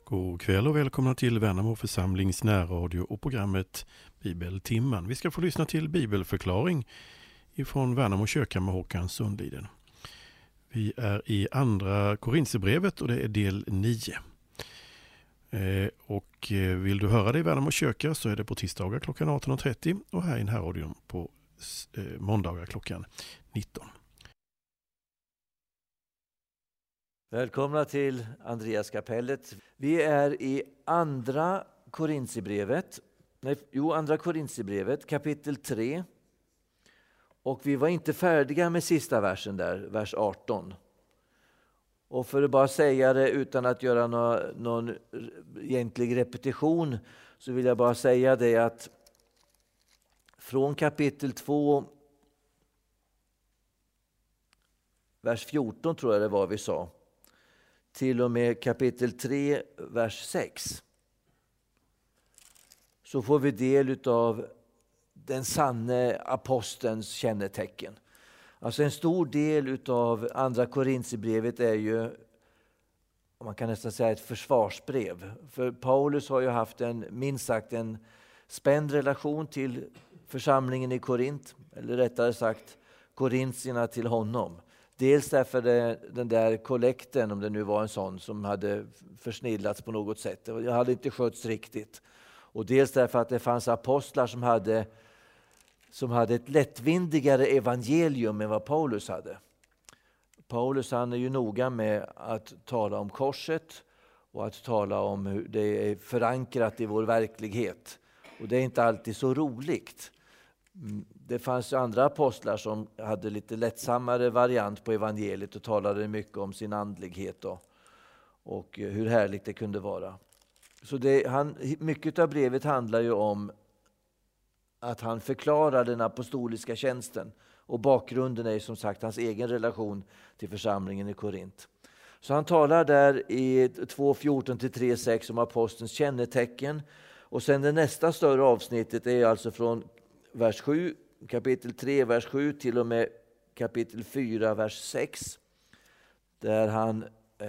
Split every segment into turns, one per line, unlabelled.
God kväll och välkomna till Värnamo församlings närradio och programmet Bibeltimmen. Vi ska få lyssna till bibelförklaring ifrån Värnamo kyrka med Håkan Sundliden. Vi är i andra Korinthierbrevet och det är del 9. Och vill du höra det i Värnamo kyrka så är det på tisdagar klockan 18.30 och här i närradion på måndagar klockan 19.
Välkomna till Andreaskapellet. Vi är i andra Korinthierbrevet, kapitel 3. Och vi var inte färdiga med sista versen där, vers 18. Och för att bara säga det utan att göra någon egentlig repetition så vill jag bara säga det att från kapitel 2, vers 14 tror jag det var vi sa, till och med kapitel 3, vers 6 så får vi del av den sanne apostelns kännetecken. Alltså en stor del av andra Korinthierbrevet är ju, man kan nästan säga, ett försvarsbrev. För Paulus har ju haft minst sagt en spänd relation till församlingen i Korint, eller rättare sagt korintierna till honom. Dels därför den där kollekten, om det nu var en sån, som hade försnillats på något sätt. Det hade inte skötts riktigt. Och dels därför att det fanns apostlar som hade ett lättvindigare evangelium än vad Paulus hade. Paulus, han är ju noga med att tala om korset och att tala om hur det är förankrat i vår verklighet. Och det är inte alltid så roligt. Det fanns andra apostlar som hade lite lättsammare variant på evangeliet och talade mycket om sin andlighet och hur härligt det kunde vara. Så mycket av brevet handlar ju om att han förklarar den apostoliska tjänsten. Och bakgrunden är som sagt hans egen relation till församlingen i Korint. Så han talar där i 2:14-3:6 om apostelns kännetecken. Och sen det nästa större avsnittet är alltså från vers 7, kapitel 3, vers 7 till och med kapitel 4, vers 6. Där han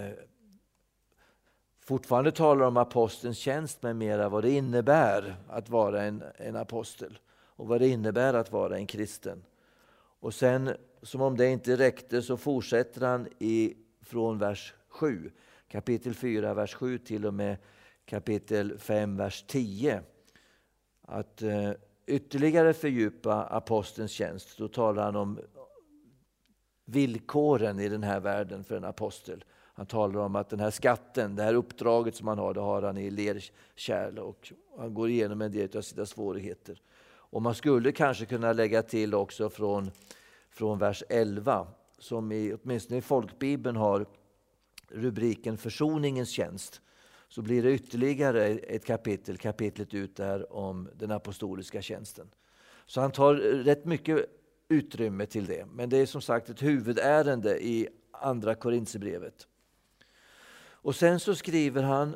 fortfarande talar om apostelns tjänst med mera, vad det innebär att vara en apostel och vad det innebär att vara en kristen. Och sen, som om det inte räckte, så fortsätter han från vers 7, kapitel 4, vers 7 till och med kapitel 5, vers 10. Att ytterligare fördjupa apostelns tjänst. Då talar han om villkoren i den här världen för en apostel. Han talar om att den här skatten, det här uppdraget som han har, det har han i lerkärl, och han går igenom en del av sina svårigheter. Och man skulle kanske kunna lägga till också från vers 11, som åtminstone i folkbibeln har rubriken försoningens tjänst. Så blir det ytterligare ett kapitlet ut där om den apostoliska tjänsten. Så han tar rätt mycket utrymme till det. Men det är som sagt ett huvudärende i andra Korinthierbrevet. Och sen så skriver han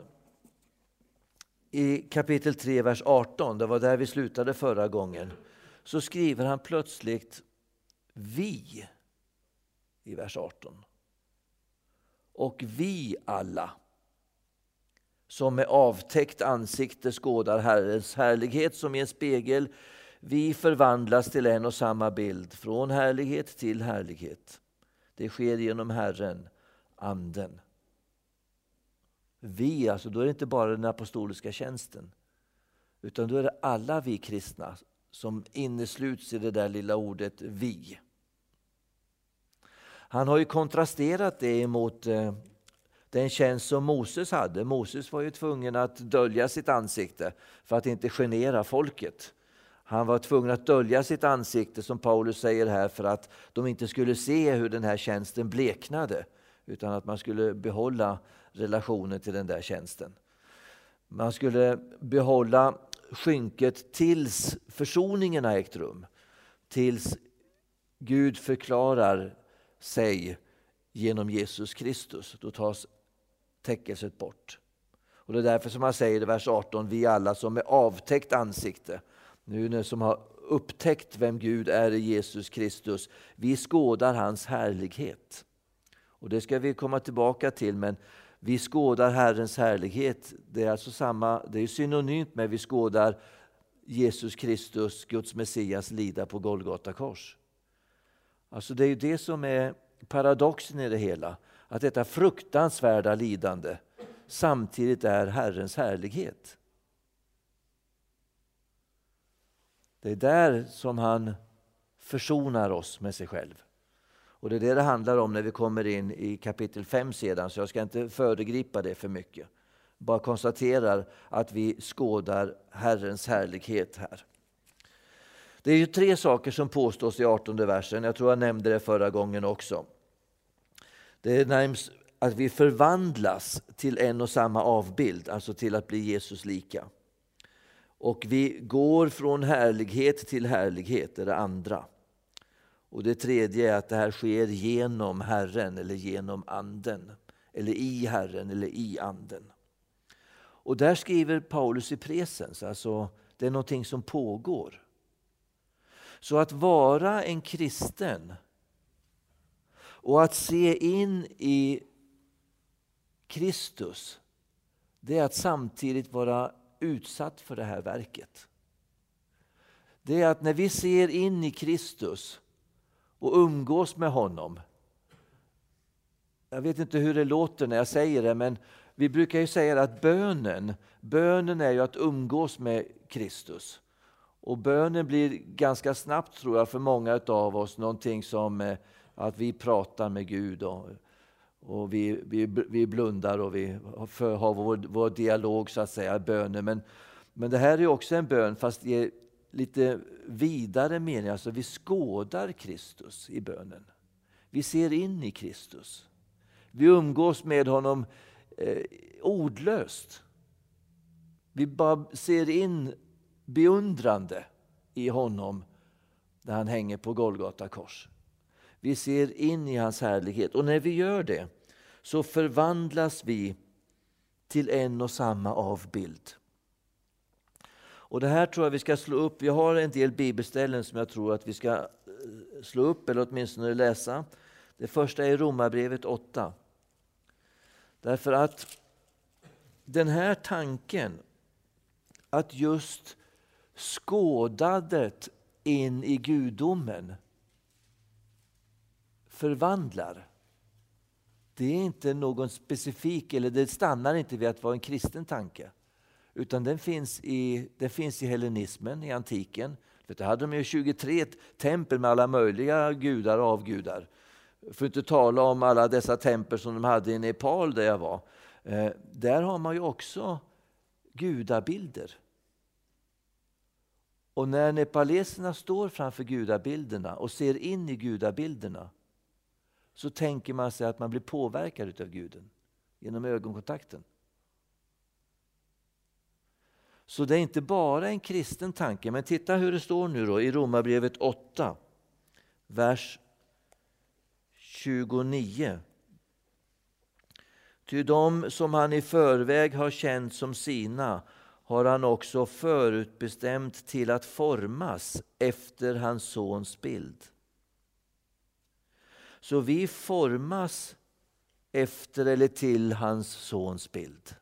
i kapitel 3, vers 18, det var där vi slutade förra gången. Så skriver han plötsligt vi i vers 18. Och vi alla som med avtäckt ansikte skådar Herrens härlighet som i en spegel, vi förvandlas till en och samma bild, från härlighet till härlighet. Det sker genom Herren, anden. Vi, alltså då är det inte bara den apostoliska tjänsten, utan då är det alla vi kristna som innesluts i det där lilla ordet vi. Han har ju kontrasterat det emot den tjänst som Moses hade. Moses var ju tvungen att dölja sitt ansikte för att inte genera folket. Han var tvungen att dölja sitt ansikte, som Paulus säger här, för att de inte skulle se hur den här tjänsten bleknade, utan att man skulle behålla relationen till den där tjänsten. Man skulle behålla skynket tills försoningen har ägt rum. Tills Gud förklarar sig genom Jesus Kristus. Då tas täckelset bort. Och det är därför som han säger i vers 18, vi alla som med avtäckt ansikte, nu som har upptäckt vem Gud är i Jesus Kristus, vi skådar hans härlighet. Och det ska vi komma tillbaka till, men Vi skådar Herrens härlighet. Det är alltså det är synonymt med vi skådar Jesus Kristus, Guds Messias, lida på Golgata kors. Alltså det är ju det som är paradoxen i det hela. Att detta fruktansvärda lidande samtidigt är Herrens härlighet. Det är där som han försonar oss med sig själv. Och det är det handlar om när vi kommer in i kapitel 5 sedan. Så jag ska inte föregripa det för mycket. Bara konstaterar att vi skådar Herrens härlighet här. Det är ju 3 saker som påstås i 18:e versen. Jag tror jag nämnde det förra gången också. Det nämns att vi förvandlas till en och samma avbild. Alltså till att bli Jesus lika. Och vi går från härlighet till härlighet, är det andra. Och det tredje är att det här sker genom Herren eller genom anden. Eller i Herren eller i anden. Och där skriver Paulus i presens, alltså det är någonting som pågår. Så att vara en kristen och att se in i Kristus, det är att samtidigt vara utsatt för det här verket. Det är att när vi ser in i Kristus och umgås med honom. Jag vet inte hur det låter när jag säger det, men vi brukar ju säga att bönen är ju att umgås med Kristus. Och bönen blir ganska snabbt, tror jag, för många av oss någonting som att vi pratar med Gud och vi blundar och vi har vår dialog, så att säga, bönen. Men det här är också en bön, fast i lite vidare mening. Alltså vi skådar Kristus i bönen. Vi ser in i Kristus. Vi umgås med honom ordlöst. Vi bara ser in beundrande i honom när han hänger på Golgata kors. Vi ser in i hans härlighet. Och när vi gör det så förvandlas vi till en och samma avbild. Och det här tror jag vi ska slå upp. Vi har en del bibelställen som jag tror att vi ska slå upp eller åtminstone läsa. Det första är Romarbrevet 8. Därför att den här tanken att just skådandet in i gudomen förvandlar. Det är inte någon specifik, eller det stannar inte vid att vara en kristen tanke. Utan den finns i hellenismen, i antiken. För hade de ju 23 tempel med alla möjliga gudar och avgudar. För att inte tala om alla dessa tempel som de hade i Nepal där jag var. Där har man ju också gudabilder. Och när nepaleserna står framför gudabilderna och ser in i gudabilderna, så tänker man sig att man blir påverkad av guden genom ögonkontakten. Så det är inte bara en kristen tanke. Men titta hur det står nu då i Romarbrevet 8, vers 29. Ty de som han i förväg har känt som sina har han också förutbestämt till att formas efter hans sons bild. Så vi formas efter eller till hans sons bild.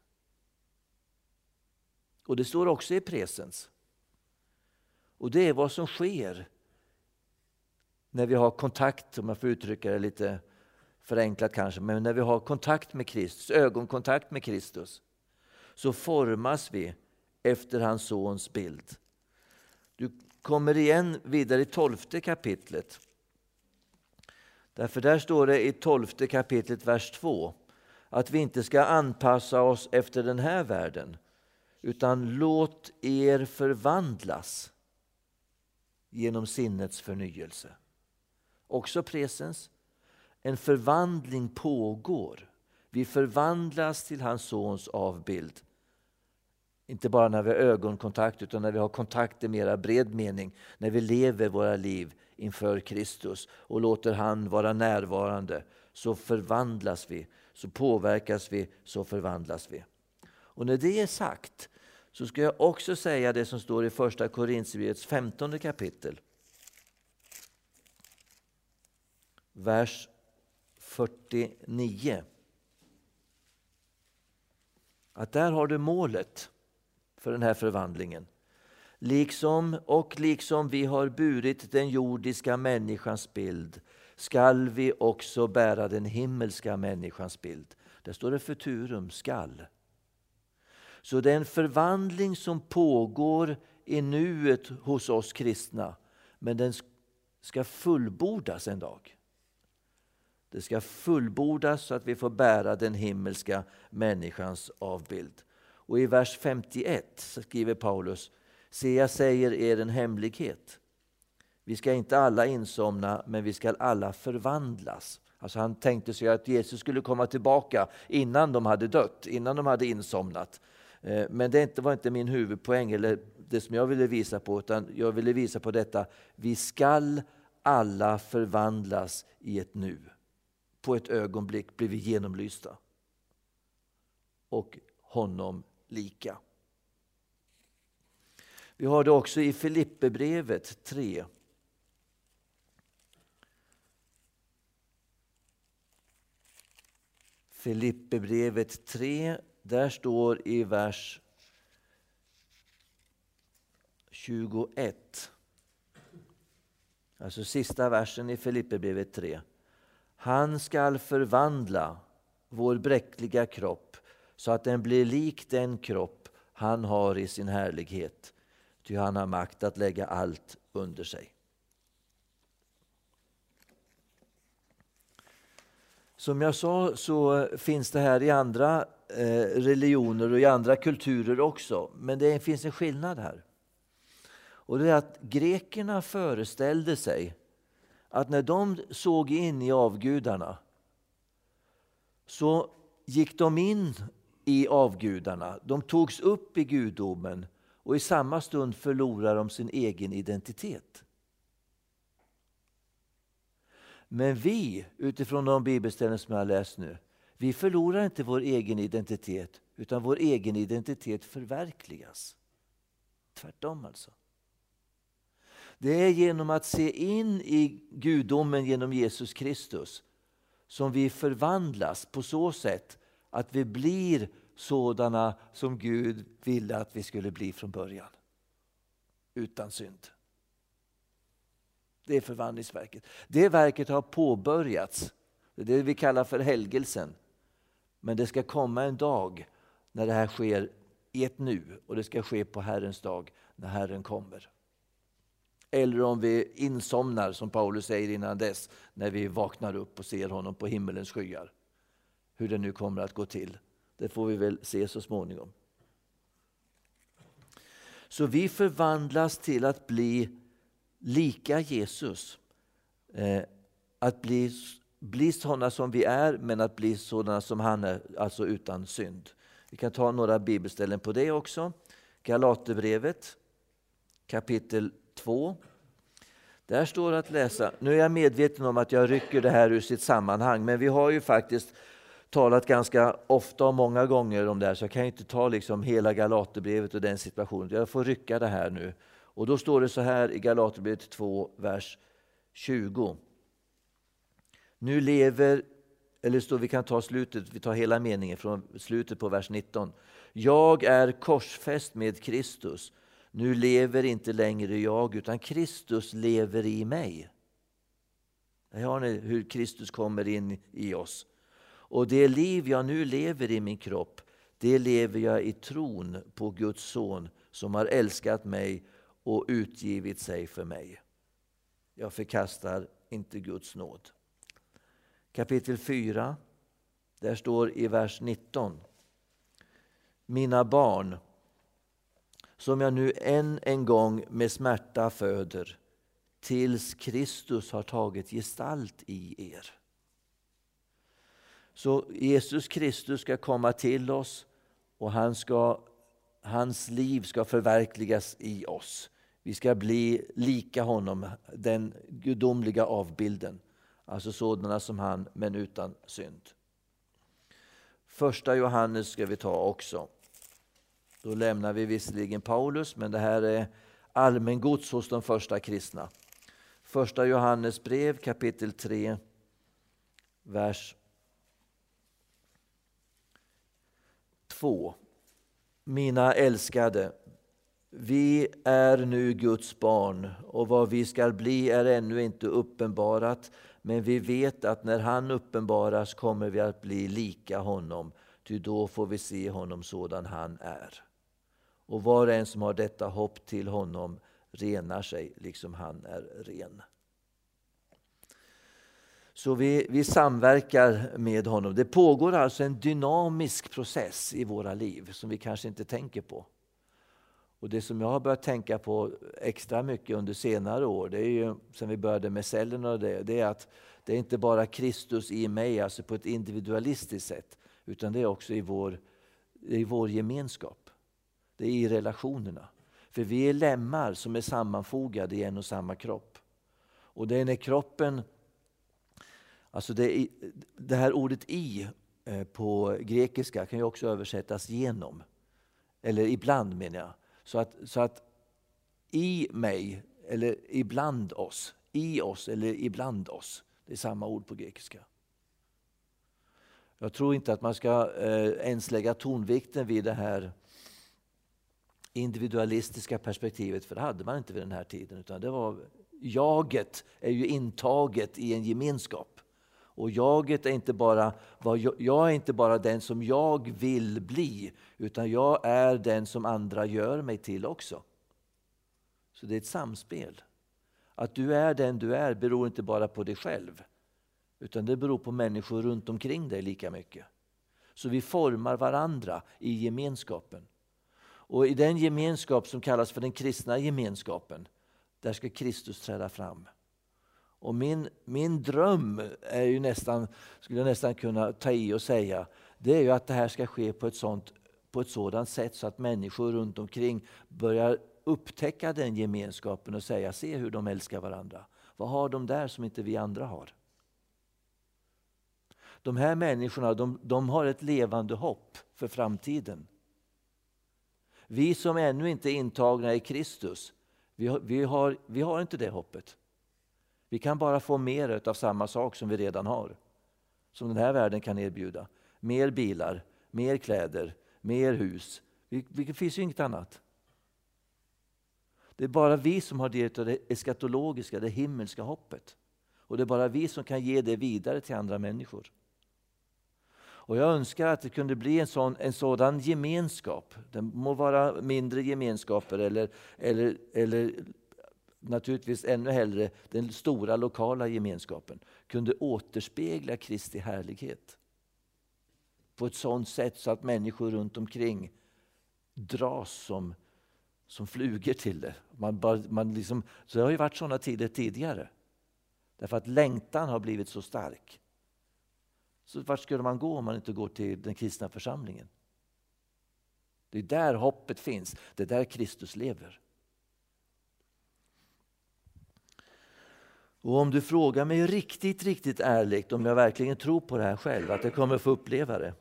Och det står också i presens. Och det är vad som sker när vi har kontakt, om man får uttrycka det lite förenklat kanske, men när vi har kontakt med Kristus, ögonkontakt med Kristus, så formas vi efter hans sons bild. Du kommer igen vidare i 12:e kapitlet. Därför där står det i 12:e kapitlet vers 2 att vi inte ska anpassa oss efter den här världen, utan låt er förvandlas genom sinnets förnyelse. Också presens. En förvandling pågår. Vi förvandlas till hans sons avbild. Inte bara när vi har ögonkontakt, utan när vi har kontakt i mera bred mening. När vi lever våra liv inför Kristus och låter han vara närvarande, så förvandlas vi, så påverkas vi, så förvandlas vi. Och när det är sagt så ska jag också säga det som står i första Korinthierbrevets 15:e kapitel. Vers 49. Att där har du målet för den här förvandlingen. Liksom vi har burit den jordiska människans bild skall vi också bära den himmelska människans bild. Där står det futurum, skall. Så det är en förvandling som pågår i nuet hos oss kristna. Men den ska fullbordas en dag. Det ska fullbordas så att vi får bära den himmelska människans avbild. Och i vers 51 så skriver Paulus: se, jag säger er en hemlighet. Vi ska inte alla insomna, men vi ska alla förvandlas. Alltså han tänkte sig att Jesus skulle komma tillbaka innan de hade dött, innan de hade insomnat. Men det var inte min huvudpoäng eller det som jag ville visa på, utan jag ville visa på detta: vi skall alla förvandlas i ett nu. På ett ögonblick blir vi genomlysta och honom lika. Vi har det också i Filipperbrevet 3. Filipperbrevet 3, där står i vers 21. Alltså sista versen i Filipperbrevet 3. Han skall förvandla vår bräckliga kropp så att den blir lik den kropp han har i sin härlighet. Ty han har makt att lägga allt under sig. Som jag sa så finns det här i andra religioner och i andra kulturer också. Men det finns en skillnad här. Och det är att grekerna föreställde sig att när de såg in i avgudarna så gick de in i avgudarna. De togs upp i gudomen och i samma stund förlorar de sin egen identitet. Men vi, utifrån de bibelställen som jag har läst nu, vi förlorar inte vår egen identitet, utan vår egen identitet förverkligas. Tvärtom alltså. Det är genom att se in i gudomen genom Jesus Kristus som vi förvandlas på så sätt att vi blir sådana som Gud ville att vi skulle bli från början. Utan synd. Det är förvandlingsverket. Det verket har påbörjats. Det är det vi kallar för helgelsen. Men det ska komma en dag när det här sker i ett nu. Och det ska ske på Herrens dag när Herren kommer. Eller om vi insomnar, som Paulus säger innan dess, när vi vaknar upp och ser honom på himmelens skyar. Hur det nu kommer att gå till. Det får vi väl se så småningom. Så vi förvandlas till att bli lika Jesus. Att bli sådana som vi är, men att bli sådana som han är, alltså utan synd. Vi kan ta några bibelställen på det också. Galaterbrevet kapitel 2. Där står att läsa. Nu är jag medveten om att jag rycker det här ur sitt sammanhang, men vi har ju faktiskt talat ganska ofta och många gånger om det här, så jag kan inte ta liksom hela Galaterbrevet och den situationen. Jag får rycka det här nu. Och då står det så här i Galaterbrevet 2, vers 20. Nu lever, eller vi kan ta slutet, vi tar hela meningen från slutet på vers 19. Jag är korsfäst med Kristus. Nu lever inte längre jag, utan Kristus lever i mig. Här har ni hur Kristus kommer in i oss. Och det liv jag nu lever i min kropp, det lever jag i tron på Guds son som har älskat mig och utgivit sig för mig. Jag förkastar inte Guds nåd. Kapitel 4, där står i vers 19. Mina barn, som jag nu än en gång med smärta föder, tills Kristus har tagit gestalt i er. Så Jesus Kristus ska komma till oss och hans liv ska förverkligas i oss. Vi ska bli lika honom, den gudomliga avbilden. Alltså sådana som han, men utan synd. 1 Johannes ska vi ta också. Då lämnar vi visserligen Paulus, men det här är allmängods hos de första kristna. 1 Johannes brev kapitel 3, vers 2. mina älskade, vi är nu Guds barn, och vad vi ska bli är ännu inte uppenbarat, men vi vet att när han uppenbaras kommer vi att bli lika honom, ty då får vi se honom sådan han är. Och var och en som har detta hopp till honom renar sig liksom han är ren. Så vi samverkar med honom. Det pågår alltså en dynamisk process i våra liv som vi kanske inte tänker på. Och det som jag har börjat tänka på extra mycket under senare år, det är ju sen vi började med cellerna och det är att det är inte bara Kristus i mig, alltså på ett individualistiskt sätt, utan det är också i vår gemenskap. Det är i relationerna. För vi är lemmar som är sammanfogade i en och samma kropp. Och det är när kroppen, alltså det här ordet i på grekiska kan ju också översättas genom. Eller ibland menar jag. Så att i mig eller ibland oss, i oss eller ibland oss. Det är samma ord på grekiska. Jag tror inte att man ska ens lägga tonvikten vid det här individualistiska perspektivet, för det hade man inte vid den här tiden, utan det var jaget är ju intaget i en gemenskap. Och jaget är inte bara jag är inte bara den som jag vill bli, utan jag är den som andra gör mig till också. Så det är ett samspel. Att du är den du är beror inte bara på dig själv, utan det beror på människor runt omkring dig lika mycket. Så vi formar varandra i gemenskapen. Och i den gemenskap som kallas för den kristna gemenskapen, där ska Kristus träda fram. Och min dröm är ju nästan, skulle jag nästan kunna ta i och säga, det är ju att det här ska ske på ett sådant sätt så att människor runt omkring börjar upptäcka den gemenskapen och säga, se hur de älskar varandra. Vad har de där som inte vi andra har? De här människorna, de har ett levande hopp för framtiden. Vi som ännu inte är intagna i Kristus, vi har inte det hoppet. Vi kan bara få mer av samma sak som vi redan har. Som den här världen kan erbjuda. Mer bilar, mer kläder, mer hus. Det finns ju inget annat. Det är bara vi som har det eskatologiska, det himmelska hoppet. Och det är bara vi som kan ge det vidare till andra människor. Och jag önskar att det kunde bli en sådan gemenskap. Det må vara mindre gemenskaper eller naturligtvis ännu hellre den stora lokala gemenskapen kunde återspegla Kristi härlighet på ett sådant sätt så att människor runt omkring dras som flugor till det. Så det har ju varit sådana tider tidigare. Därför att längtan har blivit så stark. Så vart skulle man gå om man inte går till den kristna församlingen? Det är där hoppet finns. Det är där Kristus lever. Och om du frågar mig riktigt, riktigt ärligt om jag verkligen tror på det här själv, att jag kommer få uppleva det,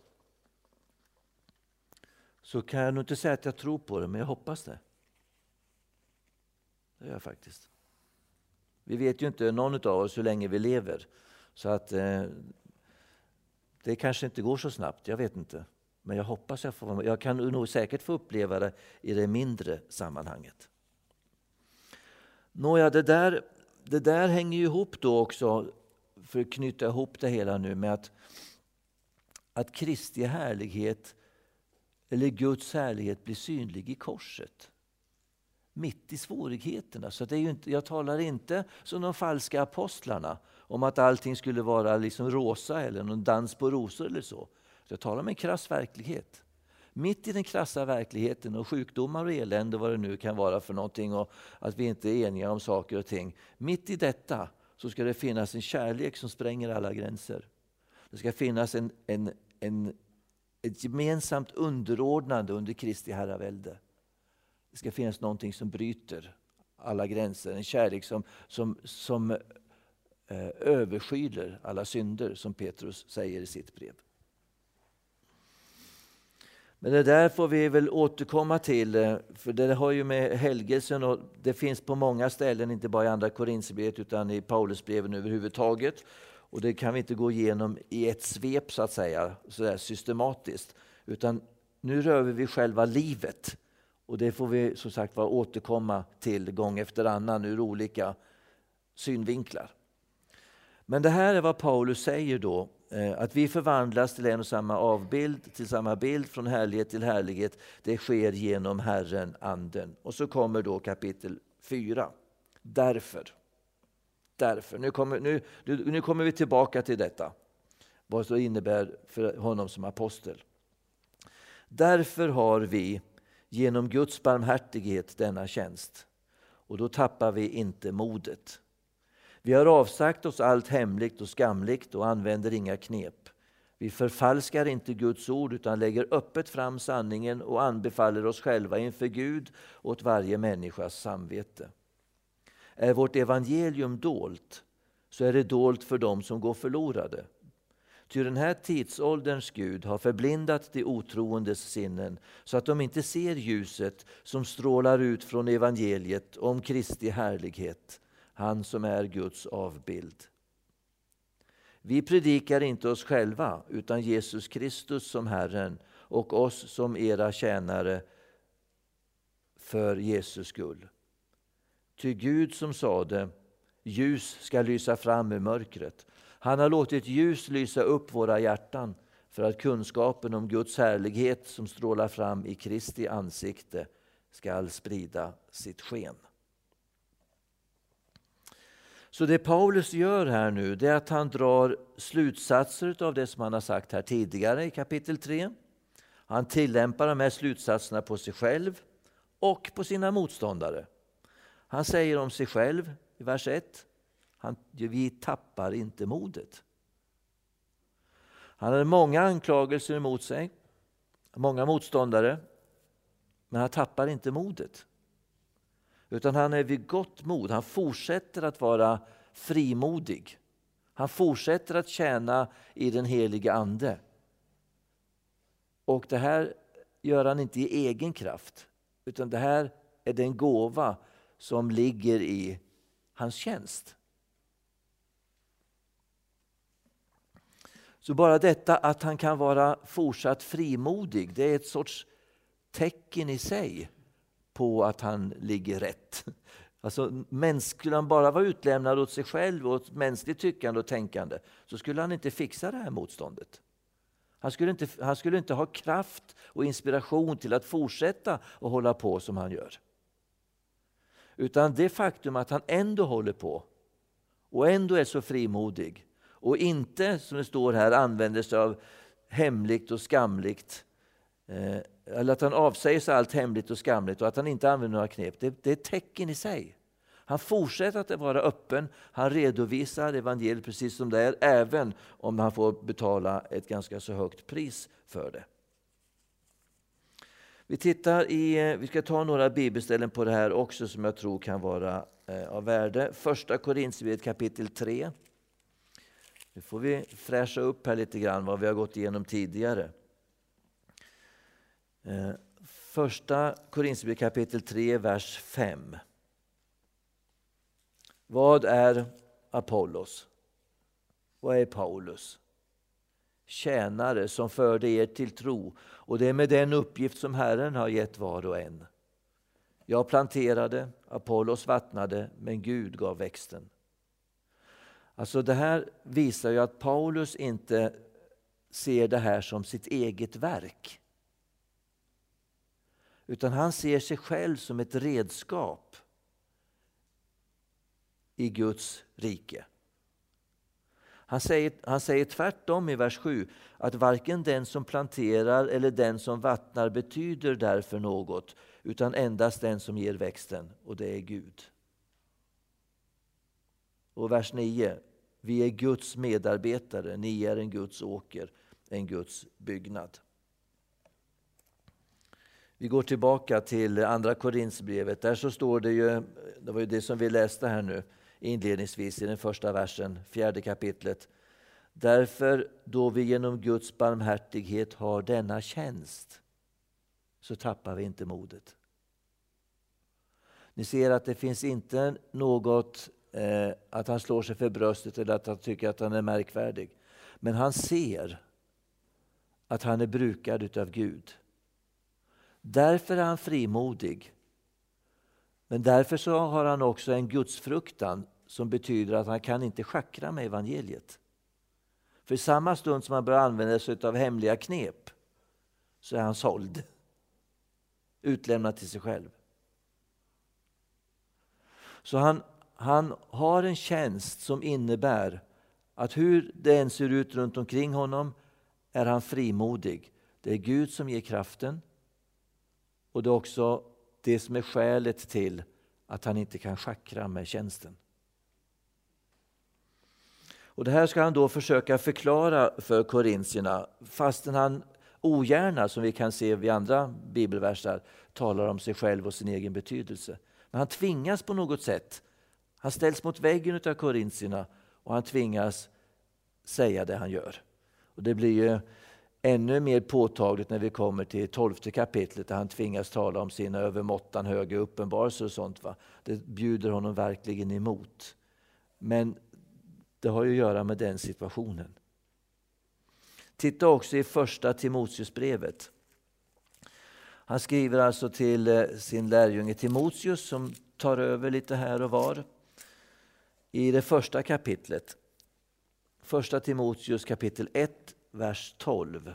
så kan jag nog inte säga att jag tror på det, men jag hoppas det. Det gör jag faktiskt. Vi vet ju inte någon av oss hur länge vi lever, så att det kanske inte går så snabbt, jag vet inte. Men jag hoppas jag kan nog säkert få uppleva det i det mindre sammanhanget. Nåja, det där hänger ju ihop då också, för att knyta ihop det hela nu med att Kristi härlighet eller Guds härlighet blir synlig i korset. Mitt i svårigheterna. Så det är ju inte, jag talar inte som de falska apostlarna om att allting skulle vara liksom rosa eller någon dans på rosor eller så. Jag talar om en krass verklighet. Mitt i den krassa verkligheten och sjukdomar och elände, vad det nu kan vara för någonting, och att vi inte är eniga om saker och ting. Mitt i detta så ska det finnas en kärlek som spränger alla gränser. Det ska finnas ett gemensamt underordnande under Kristi herravälde. Det ska finnas någonting som bryter alla gränser. En kärlek som överskyler alla synder, som Petrus säger i sitt brev. Men det där får vi väl återkomma till, för det har ju med helgelsen, och det finns på många ställen, inte bara i andra Korinthierbrevet utan i Paulusbreven överhuvudtaget. Och det kan vi inte gå igenom i ett svep så att säga, så där systematiskt. Utan nu rör vi själva livet. Och det får vi som sagt återkomma till gång efter annan ur olika synvinklar. Men det här är vad Paulus säger då. Att vi förvandlas till en och samma avbild, till samma bild från härlighet till härlighet. Det sker genom Herren, anden. Och så kommer då kapitel 4. Därför. Nu kommer vi tillbaka till detta. Vad det innebär för honom som apostel. Därför har vi genom Guds barmhärtighet denna tjänst. Och då tappar vi inte modet. Vi har avsagt oss allt hemligt och skamligt och använder inga knep. Vi förfalskar inte Guds ord utan lägger öppet fram sanningen och anbefaller oss själva inför Gud åt varje människas samvete. Är vårt evangelium dolt, så är det dolt för dem som går förlorade. Ty den här tidsålderns Gud har förblindat de otroendes sinnen så att de inte ser ljuset som strålar ut från evangeliet om Kristi härlighet, han som är Guds avbild. Vi predikar inte oss själva utan Jesus Kristus som Herren och oss som era tjänare för Jesus skull. Ty Gud som sade, ljus ska lysa fram ur mörkret. Han har låtit ljus lysa upp våra hjärtan för att kunskapen om Guds härlighet som strålar fram i Kristi ansikte ska sprida sitt sken. Så det Paulus gör här nu, det är att han drar slutsatser av det som han har sagt här tidigare i kapitel 3. Han tillämpar de här slutsatserna på sig själv och på sina motståndare. Han säger om sig själv i vers 1, vi tappar inte modet. Han hade många anklagelser emot sig, många motståndare, men han tappar inte modet. Utan han är vid gott mod. Han fortsätter att vara frimodig. Han fortsätter att tjäna i den heliga ande. Och det här gör han inte i egen kraft. Utan det här är den gåva som ligger i hans tjänst. Så bara detta att han kan vara fortsatt frimodig, det är ett sorts tecken i sig på att han ligger rätt. Alltså, skulle han bara vara utlämnad åt sig själv och åt mänskligt tyckande och tänkande, så skulle han inte fixa det här motståndet. Han skulle inte ha kraft och inspiration till att fortsätta och hålla på som han gör. Utan det faktum att han ändå håller på och ändå är så frimodig och inte, som det står här, använder sig av hemligt och skamligt, eller att han avsäger sig allt hemligt och skamligt och att han inte använder några knep, det är ett tecken i sig. Han fortsätter att vara öppen, han redovisar evangeliet precis som det är, även om han får betala ett ganska så högt pris för det. Vi ska ta några bibelställen på det här också som jag tror kan vara av värde. Första Korinthierbrevet kapitel 3. Nu får vi fräscha upp här lite grann vad vi har gått igenom tidigare. Första Korinthierbrevet kapitel 3, vers 5. Vad är Apollos? Vad är Paulus? Tjänare som förde er till tro, och det är med den uppgift som Herren har gett var och en. Jag planterade, Apollos vattnade, men Gud gav växten. Alltså det här visar ju att Paulus inte ser det här som sitt eget verk. Utan han ser sig själv som ett redskap i Guds rike. Han säger tvärtom i vers 7 att varken den som planterar eller den som vattnar betyder därför något, utan endast den som ger växten, och det är Gud. Och vers 9, vi är Guds medarbetare, ni är en Guds åker, en Guds byggnad. Vi går tillbaka till andra Korinthierbrevet. Där så står det ju, det var ju det som vi läste här nu inledningsvis i den första versen, 4:e kapitlet. Därför då vi genom Guds barmhärtighet har denna tjänst, så tappar vi inte modet. Ni ser att det finns inte något att han slår sig för bröstet eller att han tycker att han är märkvärdig. Men han ser att han är brukad utav Gud. Därför är han frimodig. Men därför så har han också en gudsfruktan som betyder att han kan inte schackra med evangeliet. För i samma stund som han börjar använda sig av hemliga knep så är han såld. Utlämnad till sig själv. Så han har en tjänst som innebär att hur det än ser ut runt omkring honom är han frimodig. Det är Gud som ger kraften. Och det är också det som är skälet till att han inte kan schackra med tjänsten. Och det här ska han då försöka förklara för korintierna, fastän han ogärna, som vi kan se vid andra bibelversar, talar om sig själv och sin egen betydelse. Men han tvingas på något sätt. Han ställs mot väggen av korintierna och han tvingas säga det han gör. Och det blir ju ännu mer påtagligt när vi kommer till 12:e kapitlet där han tvingas tala om sina övermåttan höga uppenbarelser och sånt. Va? Det bjuder honom verkligen emot. Men det har ju att göra med den situationen. Titta också i första Timoteusbrevet. Han skriver alltså till sin lärjunge Timoteus som tar över lite här och var. I det första kapitlet. Första Timoteus kapitel 1, vers 12.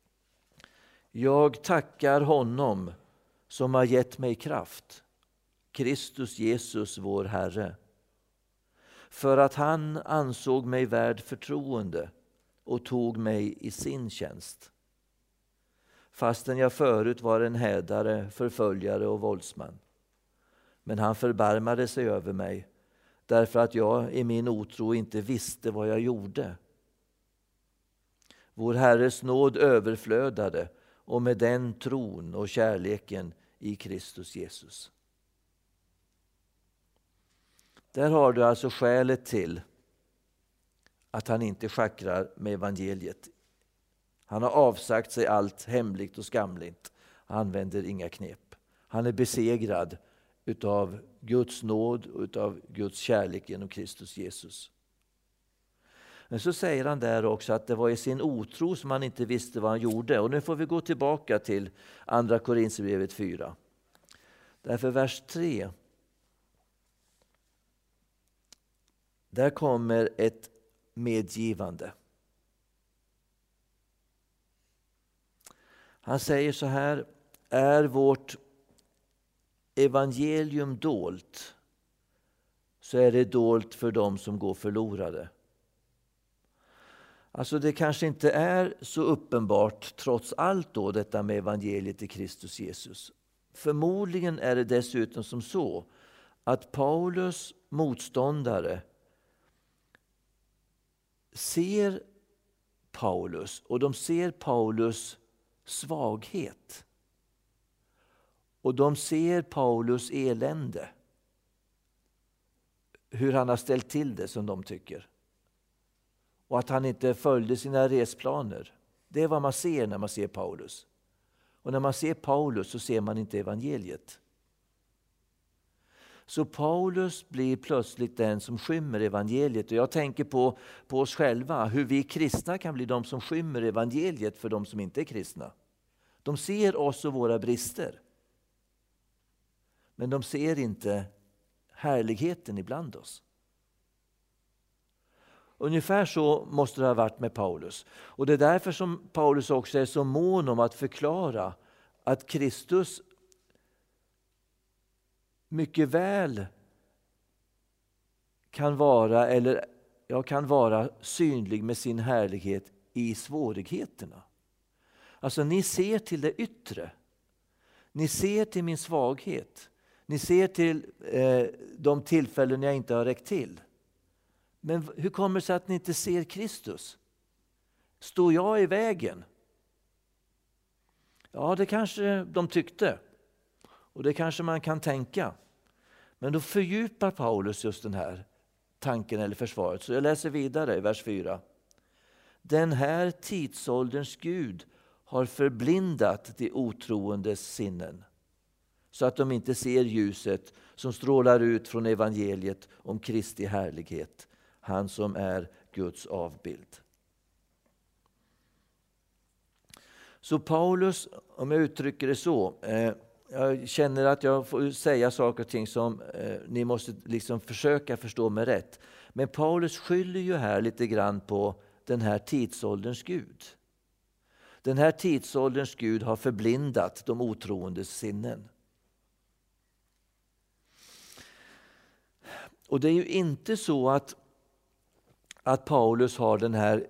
Jag tackar honom som har gett mig kraft, Kristus Jesus vår Herre, för att han ansåg mig värd förtroende och tog mig i sin tjänst. Fastän jag förut var en hädare, förföljare och våldsman. Men han förbarmade sig över mig därför att jag i min otro inte visste vad jag gjorde. Vår Herres nåd överflödade och med den tron och kärleken i Kristus Jesus. Där har du alltså skälet till att han inte schackrar med evangeliet. Han har avsagt sig allt hemligt och skamligt. Han använder inga knep. Han är besegrad utav Guds nåd och utav Guds kärlek genom Kristus Jesus. Men så säger han där också att det var i sin otro som han inte visste vad han gjorde. Och nu får vi gå tillbaka till andra Korinthierbrevet 4. Därför vers 3. Där kommer ett medgivande. Han säger så här: är vårt evangelium dolt, så är det dolt för dem som går förlorade. Alltså det kanske inte är så uppenbart trots allt då, detta med evangeliet i Kristus Jesus. Förmodligen är det dessutom som så att Paulus motståndare ser Paulus, och de ser Paulus svaghet. Och de ser Paulus elände. Hur han har ställt till det, som de tycker. Och att han inte följde sina resplaner. Det är vad man ser när man ser Paulus. Och när man ser Paulus så ser man inte evangeliet. Så Paulus blir plötsligt den som skymmer evangeliet. Och jag tänker på oss själva. Hur vi kristna kan bli de som skymmer evangeliet för de som inte är kristna. De ser oss och våra brister. Men de ser inte härligheten ibland oss. Ungefär så måste det ha varit med Paulus. Och det är därför som Paulus också är så mån om att förklara att Kristus mycket väl kan vara synlig med sin härlighet i svårigheterna. Alltså ni ser till det yttre. Ni ser till min svaghet. Ni ser till de tillfällen jag inte har räckt till. Men hur kommer det sig att ni inte ser Kristus? Står jag i vägen? Ja, det kanske de tyckte. Och det kanske man kan tänka. Men då fördjupar Paulus just den här tanken eller försvaret. Så jag läser vidare i vers 4. Den här tidsålderns Gud har förblindat de otroendes sinnen, så att de inte ser ljuset som strålar ut från evangeliet om Kristi härlighet, han som är Guds avbild. Så Paulus, om jag uttrycker det så, jag känner att jag får säga saker och ting som ni måste liksom försöka förstå mig rätt. Men Paulus skyller ju här lite grann på den här tidsålderns Gud. Den här tidsålderns Gud har förblindat de otroendes sinnen. Och det är ju inte så att Paulus har den här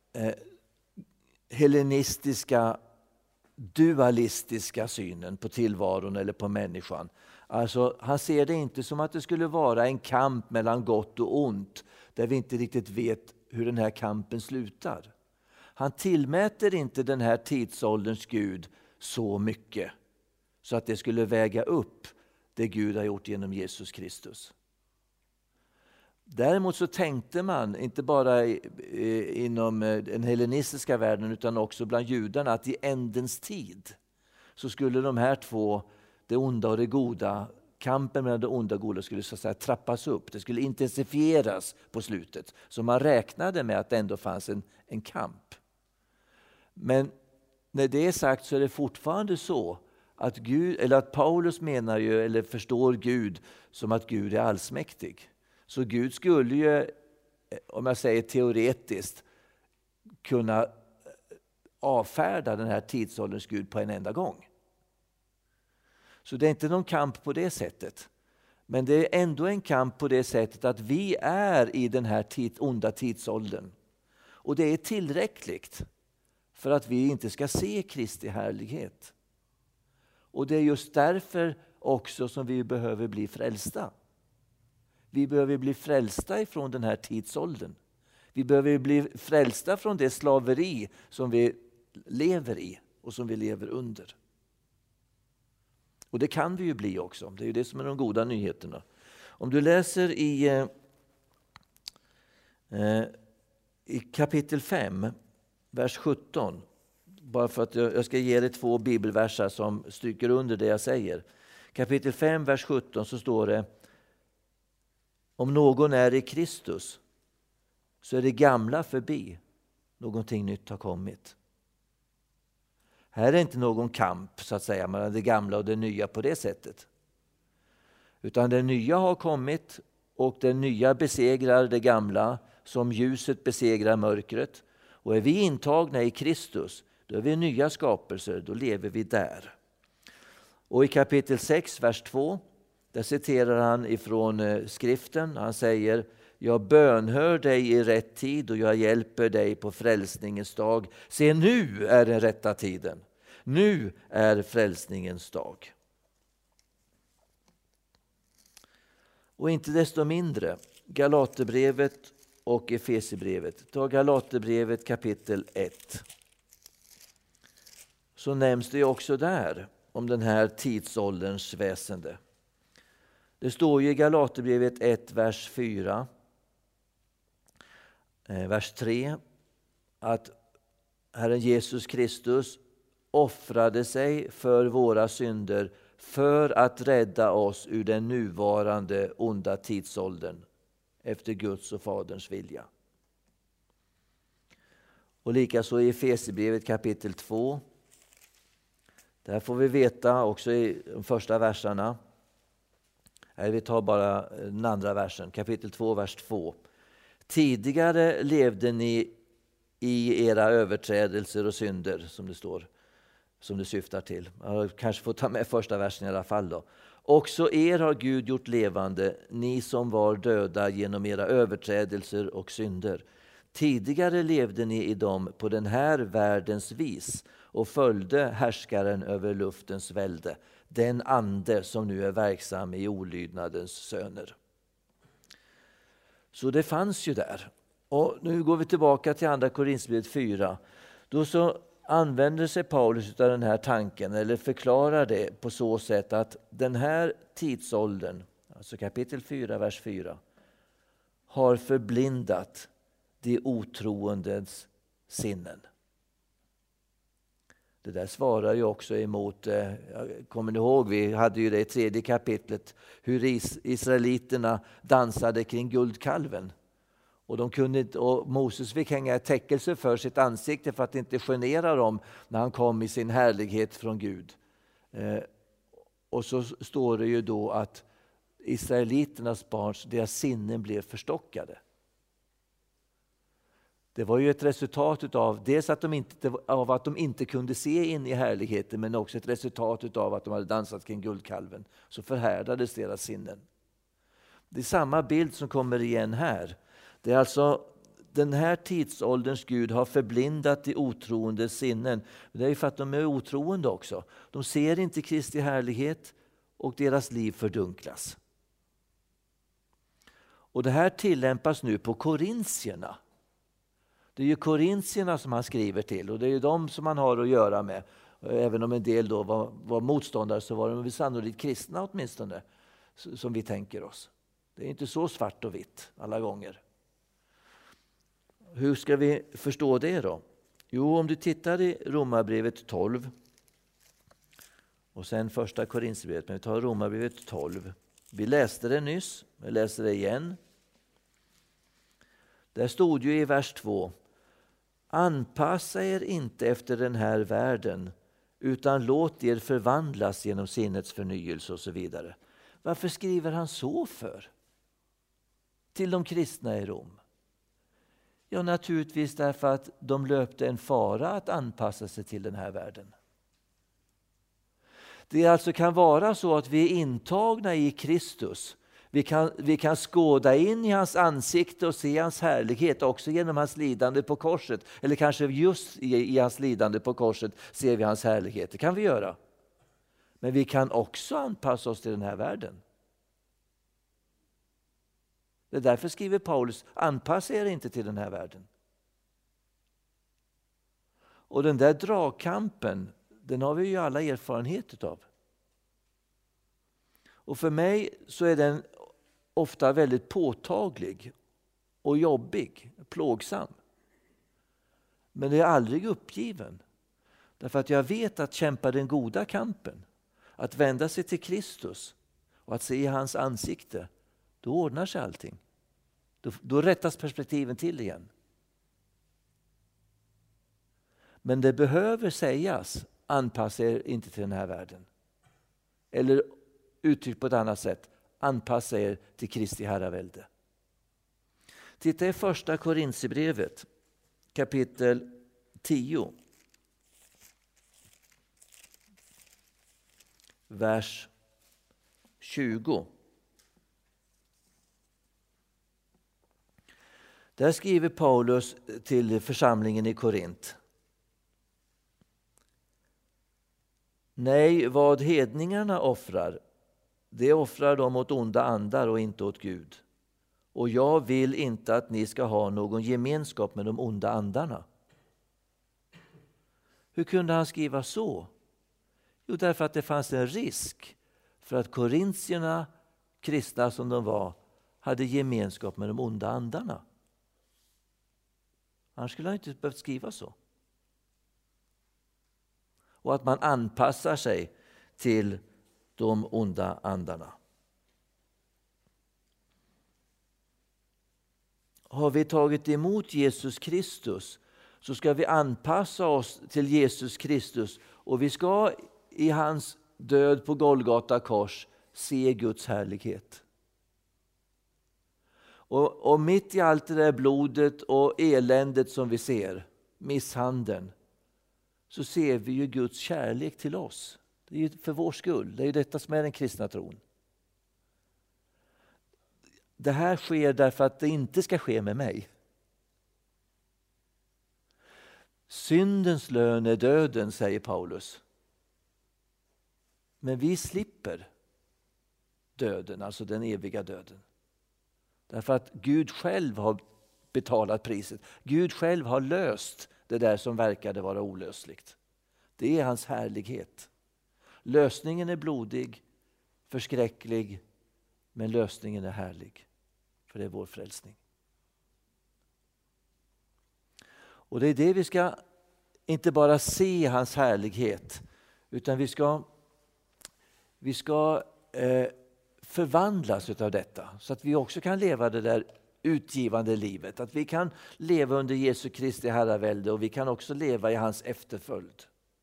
hellenistiska, dualistiska synen på tillvaron eller på människan. Alltså, han ser det inte som att det skulle vara en kamp mellan gott och ont, där vi inte riktigt vet hur den här kampen slutar. Han tillmäter inte den här tidsålderns Gud så mycket så att det skulle väga upp det Gud har gjort genom Jesus Kristus. Däremot så tänkte man, inte bara inom den hellenistiska världen utan också bland judarna, att i ändens tid så skulle de här två, det onda och det goda, kampen mellan det onda och goda skulle så att säga trappas upp. Det skulle intensifieras på slutet. Så man räknade med att det ändå fanns en kamp. Men när det är sagt så är det fortfarande så att Gud, eller att Paulus menar ju, eller förstår Gud som att Gud är allsmäktig. Så Gud skulle ju, om jag säger teoretiskt, kunna avfärda den här tidsålderns Gud på en enda gång. Så det är inte någon kamp på det sättet. Men det är ändå en kamp på det sättet att vi är i den här onda tidsåldern. Och det är tillräckligt för att vi inte ska se Kristi härlighet. Och det är just därför också som vi behöver bli frälsta. Vi behöver bli frälsta ifrån den här tidsåldern. Vi behöver bli frälsta från det slaveri som vi lever i och som vi lever under. Och det kan vi ju bli också. Det är ju det som är de goda nyheterna. Om du läser i kapitel 5, vers 17. Bara för att jag ska ge dig 2 bibelversar som stryker under det jag säger. Kapitel 5, vers 17 så står det: om någon är i Kristus så är det gamla förbi, någonting nytt har kommit. Här är inte någon kamp så att säga mellan det gamla och det nya på det sättet. Utan det nya har kommit och det nya besegrar det gamla som ljuset besegrar mörkret. Och är vi intagna i Kristus, då är vi nya skapelser, då lever vi där. Och i kapitel 6, vers 2, där citerar han ifrån skriften. Han säger: jag bönhör dig i rätt tid och jag hjälper dig på frälsningens dag. Se, nu är den rätta tiden. Nu är frälsningens dag. Och inte desto mindre, Galaterbrevet och Efesierbrevet. Ta Galaterbrevet kapitel 1. Så nämns det också där om den här tidsålderns väsende. Det står ju i Galaterbrevet 1, vers 4, vers 3, att Herren Jesus Kristus offrade sig för våra synder för att rädda oss ur den nuvarande onda tidsåldern efter Guds och Faderns vilja. Och likaså i Efesierbrevet kapitel 2. Där får vi veta också i de första verserna. Vi tar bara den andra versen, kapitel 2, vers 2. Tidigare levde ni i era överträdelser och synder, som det står, som det syftar till. Jag kanske får ta med första versen i alla fall då. Också er har Gud gjort levande, ni som var döda genom era överträdelser och synder. Tidigare levde ni i dem på den här världens vis och följde härskaren över luftens välde, den ande som nu är verksam i olydnadens söner. Så det fanns ju där. Och nu går vi tillbaka till andra Korinthierbrevet 4. Då så använder sig Paulus av den här tanken, eller förklarar det på så sätt att den här tidsåldern, alltså kapitel 4, vers 4, har förblindat de otroendes sinnen. Det där svarar ju också emot, kommer ni ihåg, vi hade ju det i 3:e kapitlet, hur israeliterna dansade kring guldkalven. Och, och Moses fick hänga ett täckelse för sitt ansikte för att inte genera dem när han kom i sin härlighet från Gud. Och så står det ju då att israeliternas barns, deras sinnen blev förstockade. Det var ju ett resultat av dels att de inte kunde se in i härligheten, men också ett resultat av att de hade dansat kring guldkalven. Så förhärdades deras sinnen. Det är samma bild som kommer igen här. Det är alltså den här tidsålderns Gud har förblindat de otroende sinnen. Det är ju för att de är otroende också. De ser inte Kristi härlighet och deras liv fördunklas. Och det här tillämpas nu på korintierna. Det är ju korintierna som han skriver till och det är ju de som han har att göra med. Även om en del då var motståndare så var de sannolikt kristna åtminstone, som vi tänker oss. Det är inte så svart och vitt alla gånger. Hur ska vi förstå det då? Jo, om du tittar i Romarbrevet 12 och sen första Korinthierbrevet, men vi tar Romarbrevet 12. Vi läste det nyss, jag läser det igen. Där stod ju i vers 2: anpassa er inte efter den här världen, utan låt er förvandlas genom sinnets förnyelse och så vidare. Varför skriver han så för? Till de kristna i Rom? Ja, naturligtvis därför att de löpte en fara att anpassa sig till den här världen. Det alltså kan vara så att vi är intagna i Kristus. Vi kan skåda in i hans ansikte och se hans härlighet också genom hans lidande på korset. Eller kanske just i hans lidande på korset ser vi hans härlighet. Det kan vi göra. Men vi kan också anpassa oss till den här världen. Det är därför skriver Paulus: anpassa er inte till den här världen. Och den där dragkampen, den har vi ju alla erfarenhet av. Och för mig så är den ofta väldigt påtaglig och jobbig, plågsam. Men det är aldrig uppgiven. Därför att jag vet att kämpa den goda kampen, att vända sig till Kristus och att se hans ansikte, då ordnar sig allting. Då rättas perspektiven till igen. Men det behöver sägas: anpassa er inte till den här världen. Eller uttryckt på ett annat sätt: anpassa er till Kristi herravälde. Titta i första Korinthierbrevet kapitel 10. Vers 20. Där skriver Paulus till församlingen i Korint: nej, vad hedningarna offrar, det offrar de åt onda andar och inte åt Gud. Och jag vill inte att ni ska ha någon gemenskap med de onda andarna. Hur kunde han skriva så? Jo, därför att det fanns en risk för att korintierna, kristna som de var, hade gemenskap med de onda andarna. Annars skulle han inte behövt skriva så. Och att man anpassar sig till de onda andarna. Har vi tagit emot Jesus Kristus så ska vi anpassa oss till Jesus Kristus. Och vi ska i hans död på Golgata kors se Guds härlighet. Och mitt i allt det där blodet och eländet som vi ser, misshandeln, så ser vi ju Guds kärlek till oss. Det är ju för vår skull. Det är ju detta som är den kristna tron. Det här sker därför att det inte ska ske med mig. Syndens lön är döden, säger Paulus. Men vi slipper döden, alltså den eviga döden. Därför att Gud själv har betalat priset. Gud själv har löst det där som verkade vara olösligt. Det är hans härlighet. Lösningen är blodig, förskräcklig, men lösningen är härlig. För det är vår frälsning. Och det är det vi ska inte bara se hans härlighet, utan vi ska förvandlas utav detta. Så att vi också kan leva det där utgivande livet. Att vi kan leva under Jesu Kristi herravälde och vi kan också leva i hans efterföljd.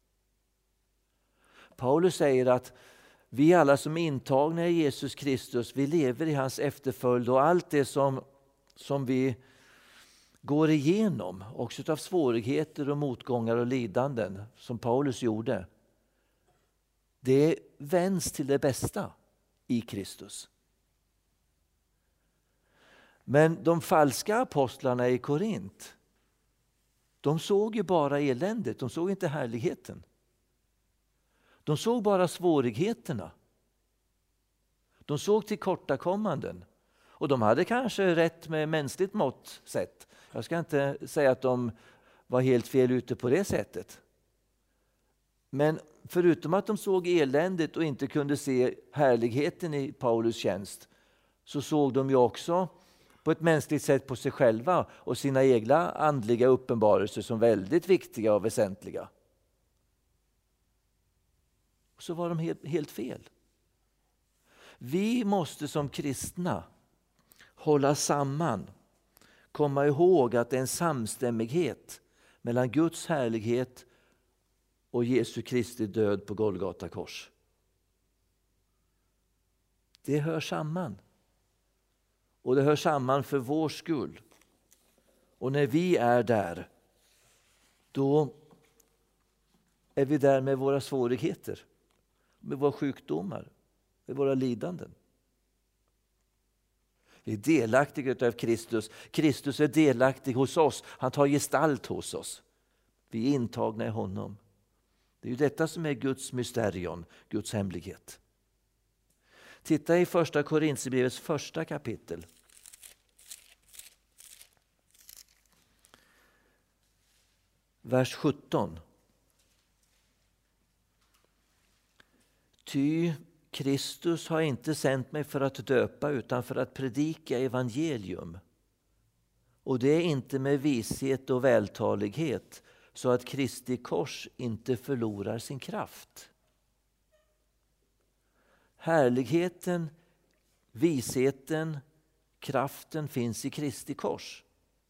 Paulus säger att vi alla som är intagna i Jesus Kristus, vi lever i hans efterföljd och allt det som vi går igenom, också av svårigheter och motgångar och lidanden som Paulus gjorde, det vänds till det bästa i Kristus. Men de falska apostlarna i Korint, de såg ju bara eländet, de såg inte härligheten. De såg bara svårigheterna. De såg tillkortakommanden. Och de hade kanske rätt med mänskligt mått sett. Jag ska inte säga att de var helt fel ute på det sättet. Men förutom att de såg eländet och inte kunde se härligheten i Paulus tjänst, så såg de ju också på ett mänskligt sätt på sig själva och sina egna andliga uppenbarelser som väldigt viktiga och väsentliga. Och så var de helt fel. Vi måste som kristna hålla samman, komma ihåg att det är en samstämmighet mellan Guds härlighet och Jesu Kristi död på Golgata kors. Det hör samman. Och det hör samman för vår skull. Och när vi är där, då är vi där med våra svårigheter, med våra sjukdomar, med våra lidanden. Vi är delaktiga av Kristus. Kristus är delaktig hos oss. Han tar gestalt hos oss. Vi är intagna i honom. Det är ju detta som är Guds mysterion, Guds hemlighet. Titta i första Korinthierbrevets första kapitel. Vers 17. Ty Kristus har inte sänt mig för att döpa utan för att predika evangelium. Och det är inte med vishet och vältalighet så att Kristi kors inte förlorar sin kraft. Härligheten, visheten, kraften finns i Kristi kors.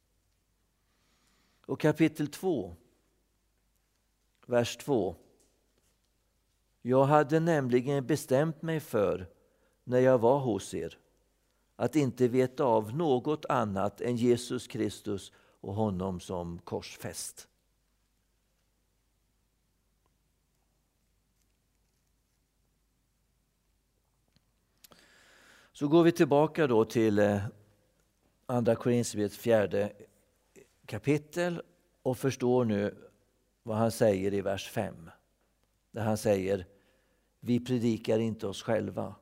Och kapitel 2, vers 2. Jag hade nämligen bestämt mig för, när jag var hos er, att inte veta av något annat än Jesus Kristus och honom som korsfäst. Så går vi tillbaka då till andra Korinthierbrevets 4 kapitel och förstår nu vad han säger i vers 5. Där han säger: vi predikar inte oss själva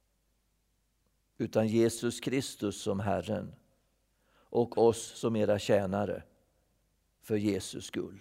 utan Jesus Kristus som Herren och oss som era tjänare för Jesus skull.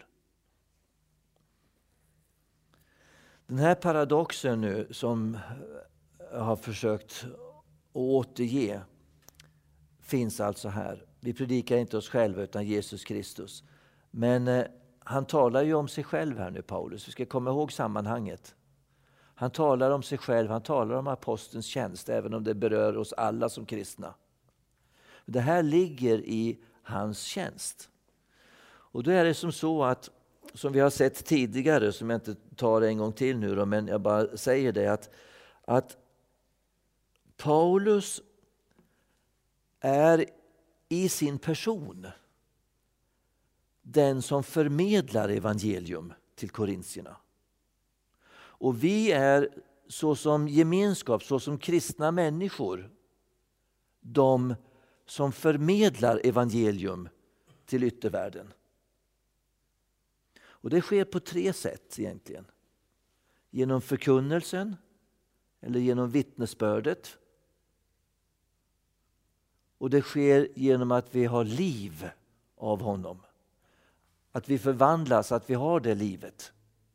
Den här paradoxen nu som jag har försökt återge finns alltså här. Vi predikar inte oss själva utan Jesus Kristus. Men han talar ju om sig själv här nu, Paulus. Vi ska komma ihåg sammanhanget. Han talar om sig själv, han talar om apostelns tjänst, även om det berör oss alla som kristna. Det här ligger i hans tjänst. Och då är det som så att, som vi har sett tidigare, som jag inte tar en gång till nu då, men jag bara säger det, att Paulus är i sin person den som förmedlar evangelium till korintierna. Och vi är så som gemenskap, så som kristna människor, de som förmedlar evangelium till yttervärlden. Och det sker på 3 sätt egentligen. Genom förkunnelsen eller genom vittnesbördet. Och det sker genom att vi har liv av honom. Att vi förvandlas, att vi har det livet.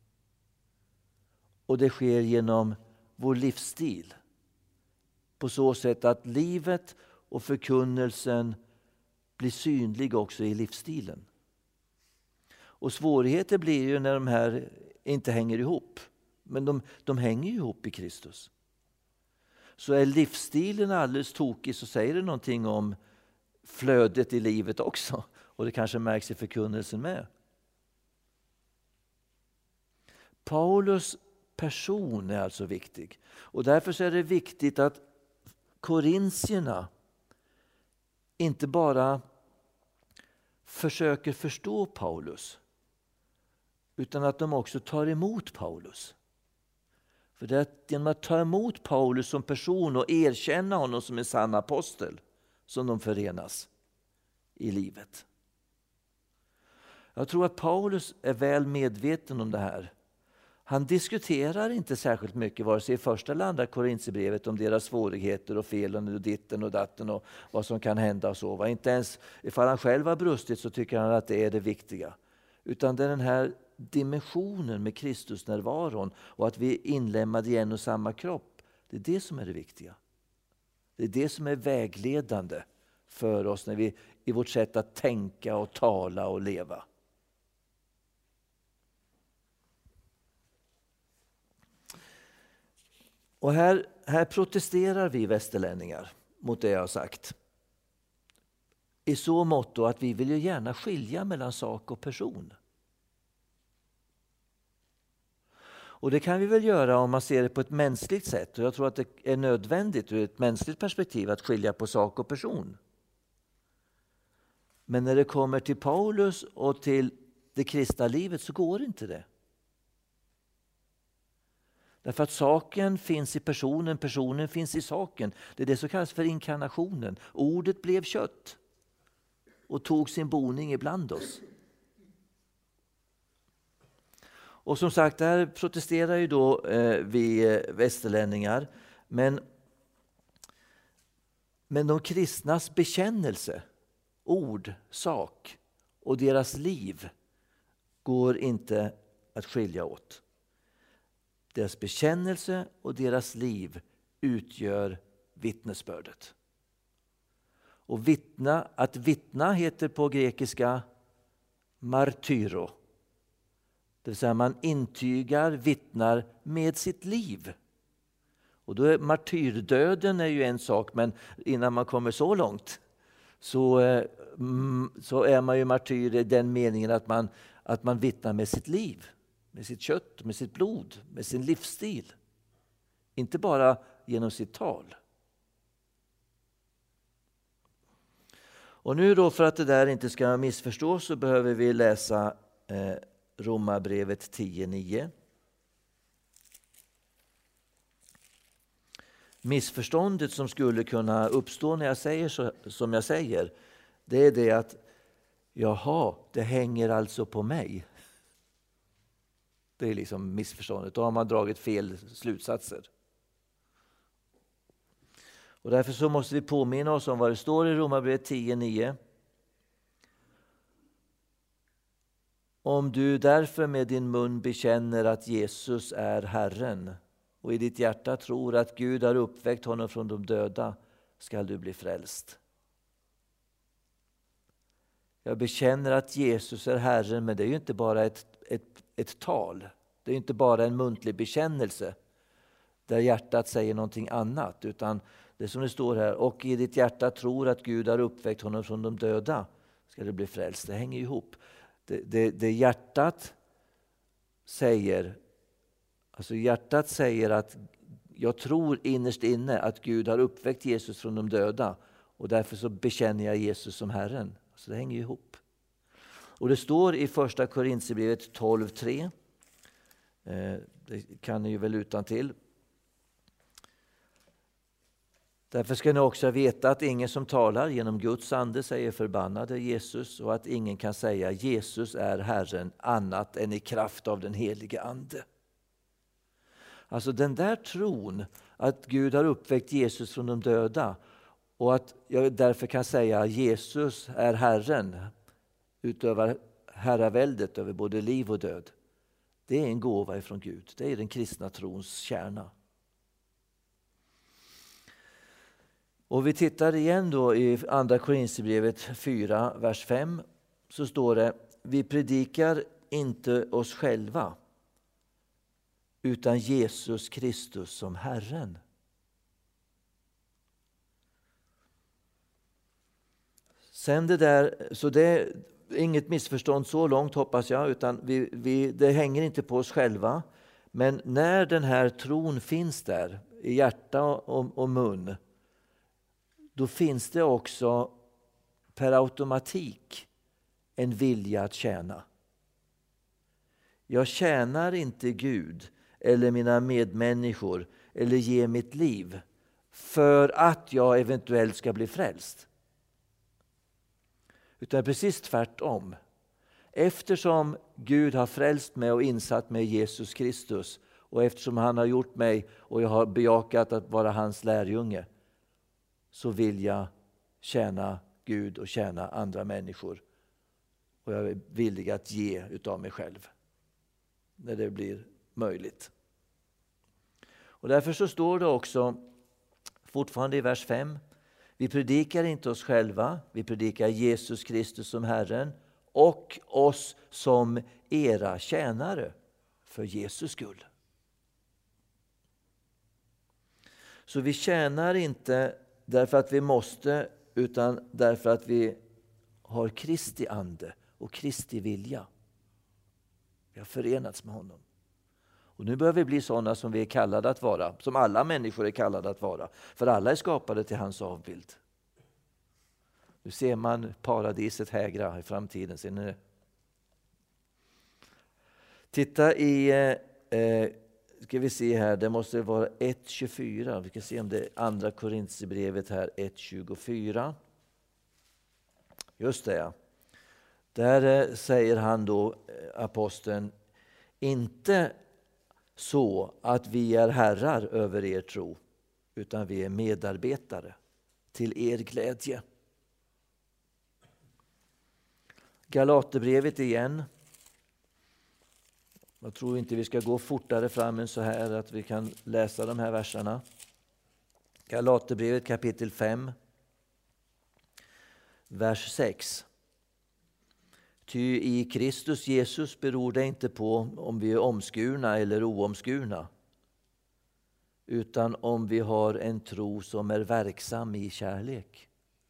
Och det sker genom vår livsstil. På så sätt att livet och förkunnelsen blir synlig också i livsstilen. Och svårigheter blir ju när de här inte hänger ihop. Men de hänger ihop i Kristus. Så är livsstilen alldeles tokig så säger det någonting om flödet i livet också. Och det kanske märks i förkunnelsen med. Paulus person är alltså viktig. Och därför så är det viktigt att korintierna inte bara försöker förstå Paulus, utan att de också tar emot Paulus. För det är genom att ta emot Paulus som person och erkänna honom som en sann apostel som de förenas i livet. Jag tror att Paulus är väl medveten om det här. Han diskuterar inte särskilt mycket, vare sig i första eller andra Korinthierbrevet, om deras svårigheter och felen och ditten och datten och vad som kan hända och så. Inte ens ifall han själv har brustit så tycker han att det är det viktiga. Utan det är den här dimensionen med Kristusnärvaron och att vi är inlemmade i en och samma kropp. Det är det som är det viktiga. Det är det som är vägledande för oss när vi i vårt sätt att tänka och tala och leva. Och här protesterar vi västerlänningar mot det jag har sagt. I så mått att vi vill ju gärna skilja mellan sak och person. Och det kan vi väl göra om man ser det på ett mänskligt sätt. Och jag tror att det är nödvändigt ur ett mänskligt perspektiv att skilja på sak och person. Men när det kommer till Paulus och till det kristna livet så går inte det. Därför att saken finns i personen, personen finns i saken. Det är det som kallas för inkarnationen. Ordet blev kött och tog sin boning ibland oss. Och som sagt, där protesterar ju då vi västerlänningar. Men de kristnas bekännelse, ord, sak och deras liv går inte att skilja åt. Deras bekännelse och deras liv utgör vittnesbördet. Och att vittna heter på grekiska martyro. Det vill säga man intygar, vittnar med sitt liv. Och då är martyrdöden är ju en sak, men innan man kommer så långt så är man ju martyr i den meningen att man vittnar med sitt liv. Med sitt kött, med sitt blod, med sin livsstil. Inte bara genom sitt tal. Och nu då, för att det där inte ska missförstås, så behöver vi läsa Romarbrevet 10:9. Missförståndet som skulle kunna uppstå när jag säger så, som jag säger, det är det att jaha, det hänger alltså på mig. Det är liksom missförståndet. Då har man dragit fel slutsatser. Och därför så måste vi påminna oss om vad det står i Romarbrevet 10:9. Om du därför med din mun bekänner att Jesus är Herren och i ditt hjärta tror att Gud har uppväckt honom från de döda, skall du bli frälst. Jag bekänner att Jesus är Herren, men det är ju inte bara ett tal. Det är inte bara en muntlig bekännelse där hjärtat säger någonting annat, utan det som det står här, och i ditt hjärta tror att Gud har uppväckt honom från de döda, ska du bli frälst. Det hänger ihop. Det hjärtat säger, alltså hjärtat säger att jag tror innerst inne att Gud har uppväckt Jesus från de döda, och därför så bekänner jag Jesus som Herren. Så det hänger ihop. Och det står i första Korinthierbrevet 12:3. Det kan ni ju väl utan till. Därför ska ni också veta att ingen som talar genom Guds ande säger förbannade Jesus, och att ingen kan säga Jesus är Herren annat än i kraft av den helige ande. Alltså den där tron att Gud har uppväckt Jesus från de döda och att jag därför kan säga Jesus är Herren, utövar herraväldet över både liv och död. Det är en gåva ifrån Gud. Det är den kristna trons kärna. Och vi tittar igen då i andra Korinthierbrevet 4, vers 5. Så står det: vi predikar inte oss själva, utan Jesus Kristus som Herren. Sen det där, så det är inget missförstånd så långt hoppas jag, utan det hänger inte på oss själva. Men när den här tron finns där i hjärta och mun, då finns det också per automatik en vilja att tjäna. Jag tjänar inte Gud eller mina medmänniskor eller ger mitt liv för att jag eventuellt ska bli frälst. Utan precis tvärtom. Eftersom Gud har frälst mig och insatt mig i Jesus Kristus, och eftersom han har gjort mig och jag har bejakat att vara hans lärjunge, så vill jag tjäna Gud och tjäna andra människor. Och jag är villig att ge utav mig själv när det blir möjligt. Och därför så står det också fortfarande i vers 5: vi predikar inte oss själva, vi predikar Jesus Kristus som Herren och oss som era tjänare för Jesus skull. Så vi tjänar inte därför att vi måste, utan därför att vi har Kristi ande och Kristi vilja. Vi har förenats med honom. Och nu bör vi bli sådana som vi är kallade att vara, som alla människor är kallade att vara. För alla är skapade till hans avbild. Nu ser man paradiset hägra i framtiden. Ser ni det? Titta i, ska vi se här, det måste vara 1.24. Vi ska se om det är andra Korinthierbrevet här, 1.24. Just det, ja. Där säger han då, aposteln, inte så att vi är herrar över er tro, utan vi är medarbetare till er glädje. Galaterbrevet igen. Jag tror inte vi ska gå fortare fram än så här att vi kan läsa de här verserna. Galaterbrevet kapitel 5, vers 6. Ty i Kristus Jesus beror det inte på om vi är omskurna eller oomskurna, utan om vi har en tro som är verksam i kärlek.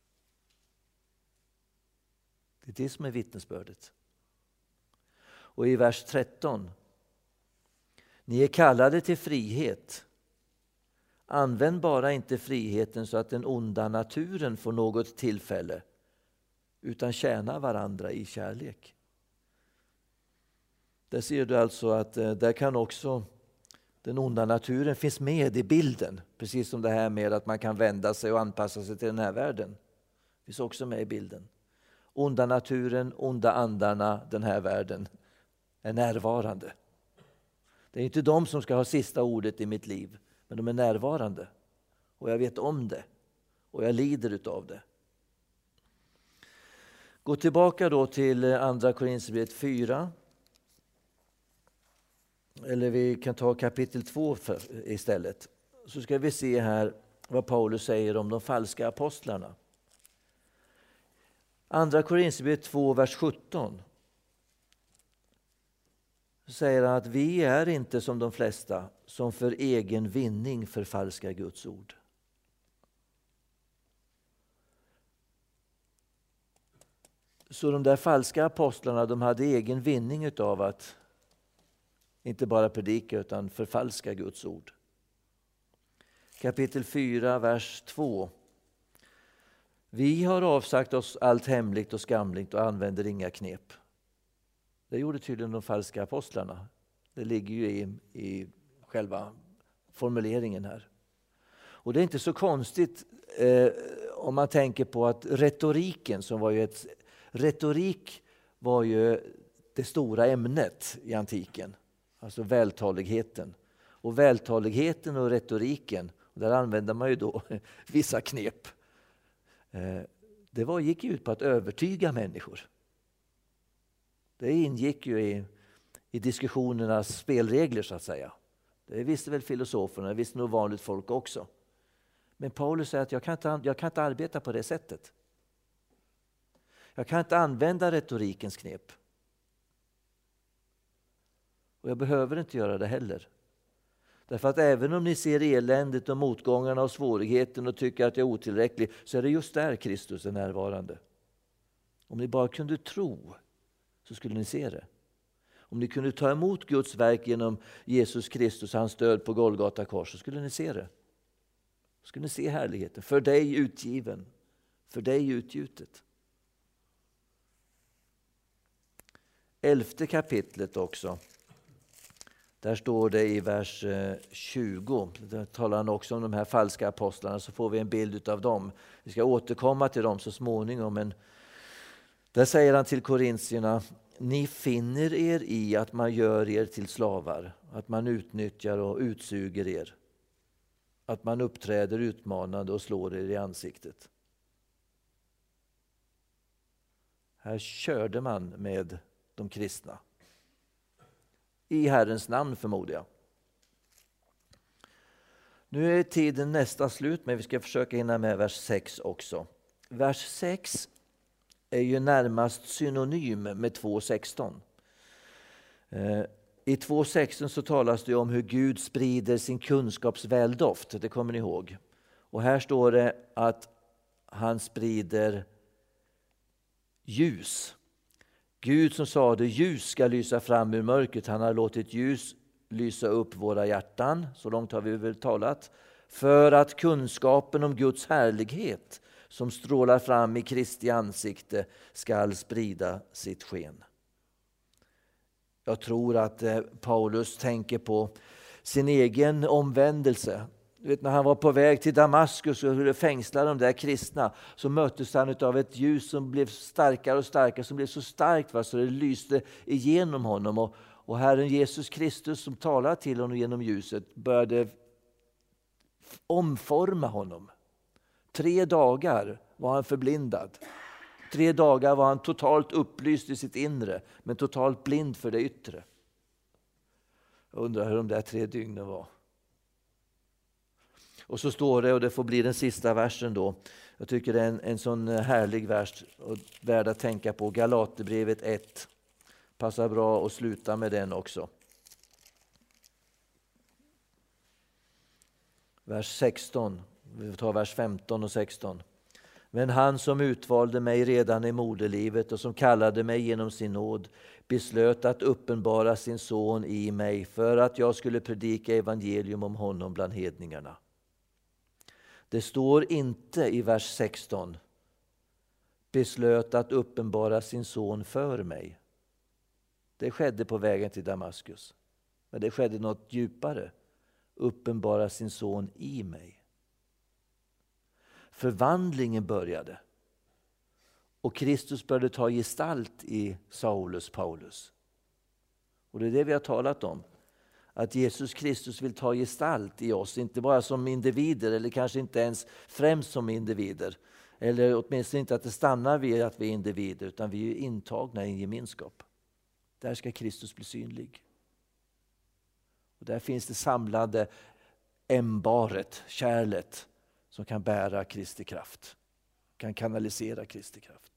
Det är det som är vittnesbördet. Och i vers 13. Ni är kallade till frihet. Använd bara inte friheten så att den onda naturen får något tillfälle, utan tjäna varandra i kärlek. Där ser du alltså att där kan också den onda naturen finnas med i bilden. Precis som det här med att man kan vända sig och anpassa sig till den här världen. Det finns också med i bilden. Onda naturen, onda andarna, den här världen är närvarande. Det är inte de som ska ha sista ordet i mitt liv, men de är närvarande. Och jag vet om det. Och jag lider utav det. Gå tillbaka då till andra Korinthierbrevet 4. Eller vi kan ta kapitel 2 istället. Så ska vi se här vad Paulus säger om de falska apostlarna. Andra Korinthierbrevet 2, vers 17. Så säger han att vi är inte som de flesta som för egen vinning förfalskar Guds ord. Så de där falska apostlarna, de hade egen vinning utav att inte bara predika utan förfalska Guds ord. Kapitel 4, vers 2. Vi har avsagt oss allt hemligt och skamligt och använder inga knep. Det gjorde tydligen de falska apostlarna. Det ligger ju i själva formuleringen här. Och det är inte så konstigt om man tänker på att retoriken var ju det stora ämnet i antiken. Alltså vältaligheten. Och vältaligheten och retoriken, och där använder man ju då vissa knep. Det gick ut på att övertyga människor. Det ingick ju i diskussionernas spelregler så att säga. Det visste väl filosoferna, det visste nog vanligt folk också. Men Paulus säger att jag kan inte arbeta på det sättet. Jag kan inte använda retorikens knep. Och jag behöver inte göra det heller. Därför att även om ni ser eländet och motgångarna och svårigheten och tycker att jag är otillräcklig, så är det just där Kristus är närvarande. Om ni bara kunde tro så skulle ni se det. Om ni kunde ta emot Guds verk genom Jesus Kristus, hans död på Golgata kors, så skulle ni se det. Så skulle ni se härligheten. För dig utgiven. För dig utgjutet. 11:e kapitlet också. Där står det i vers 20. Där talar han också om de här falska apostlarna, så får vi en bild av dem. Vi ska återkomma till dem så småningom. Men där säger han till korintierna: ni finner er i att man gör er till slavar. Att man utnyttjar och utsuger er. Att man uppträder utmanande och slår er i ansiktet. Här körde man med de kristna. I Herrens namn, förmodar jag. Nu är tiden nästan slut, men vi ska försöka hinna med vers 6 också. Vers 6 är ju närmast synonym med 2:16. I 2:16 så talas det om hur Gud sprider sin kunskaps väldoft. Det kommer ni ihåg. Och här står det att han sprider ljus. Gud som sa det, ljus ska lysa fram ur mörkret. Han har låtit ljus lysa upp våra hjärtan. Så långt har vi väl talat. För att kunskapen om Guds härlighet som strålar fram i Kristi ansikte ska sprida sitt sken. Jag tror att Paulus tänker på sin egen omvändelse. Du vet, när han var på väg till Damaskus och skulle fängsla de där kristna, så möttes han av ett ljus som blev starkare och starkare, som blev så starkt så det lyste igenom honom. Och Herren Jesus Kristus som talar till honom genom ljuset började omforma honom. 3 dagar var han förblindad. 3 dagar var han totalt upplyst i sitt inre, men totalt blind för det yttre. Jag undrar hur de där 3 dygnen var. Och så står det, och det får bli den sista versen då. Jag tycker det är en sån härlig vers och värd att tänka på. Galaterbrevet 1. Passar bra att sluta med den också. Vers 16. Vi tar vers 15 och 16. Men han som utvalde mig redan i moderlivet och som kallade mig genom sin nåd beslöt att uppenbara sin son i mig för att jag skulle predika evangelium om honom bland hedningarna. Det står inte i vers 16 beslöt att uppenbara sin son för mig. Det skedde på vägen till Damaskus. Men det skedde något djupare. Uppenbara sin son i mig. Förvandlingen började. Och Kristus började ta gestalt i Saulus Paulus. Och det är det vi har talat om. Att Jesus Kristus vill ta gestalt i oss. Inte bara som individer, eller kanske inte ens främst som individer. Eller åtminstone inte att det stannar vid att vi är individer, utan vi är intagna i en gemenskap. Där ska Kristus bli synlig. Och där finns det samlade ämbaret, kärlet, som kan bära Kristi kraft. Kan kanalisera Kristi kraft.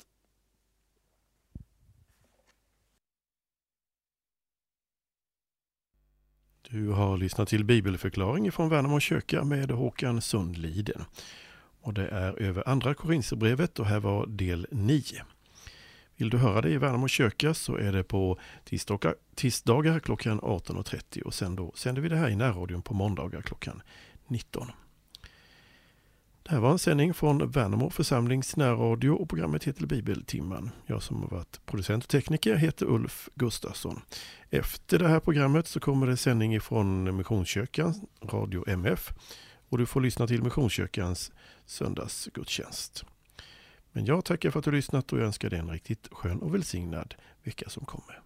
Du har lyssnat till bibelförklaring från Värnamo kyrka med Håkan Sundliden. Och det är över andra Korinthierbrevet och här var del 9. Vill du höra det i Värnamo kyrka så är det på tisdagar klockan 18.30 och sen då sänder vi det här i närradion på måndagar klockan 19. Det här var en sändning från Värnamo församlings närradio och programmet heter Bibeltimman. Jag som har varit producent och tekniker heter Ulf Gustafsson. Efter det här programmet så kommer det sändning från Missionskyrkan, Radio MF, och du får lyssna till Missionskyrkans söndagsgudstjänst. Men jag tackar för att du har lyssnat och önskar dig en riktigt skön och välsignad vecka som kommer.